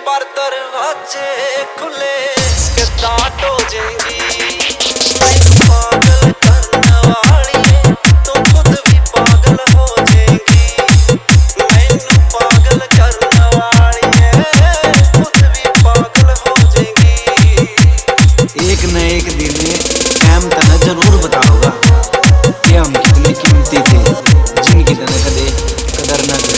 पर दरवाजे खुले कितना टो जाएंगी। पागल करने वाली तू खुद भी पागल हो जाएगी। मैनू पागल करने वाली खुद भी पागल हो जाएगी। एक न एक दिन टाइम तने जरूर बताऊंगा कि हम कितने कीमती थे, जिनकी तने कदे कदर न की।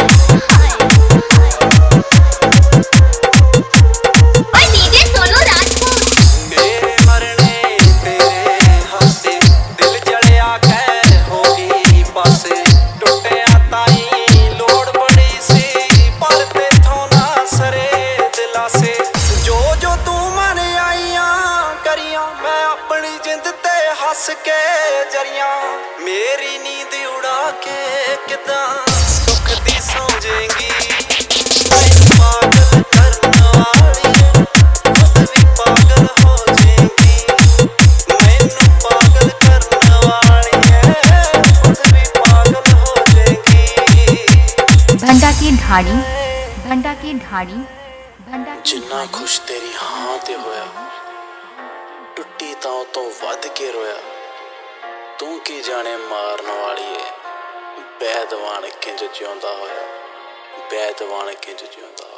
हंस के जरिया मेरी नींद उड़ा के कितना सुख दी समझेंगी। पागल करने वाली खुद भी पागल हो जाएंगी। मैनू पागल करने वाली खुद भी पागल हो जाएंगी। भंडा की ढाड़ी, भंडा की ढाड़ी, भंडा की जिन्ना खुश तेरी हां ते होया टुट्टी तां तो वध के रोया। तू की जाने मारन वाली है बैदवान किंज जिउंदा होया, बैदवान किंज जिउंदा।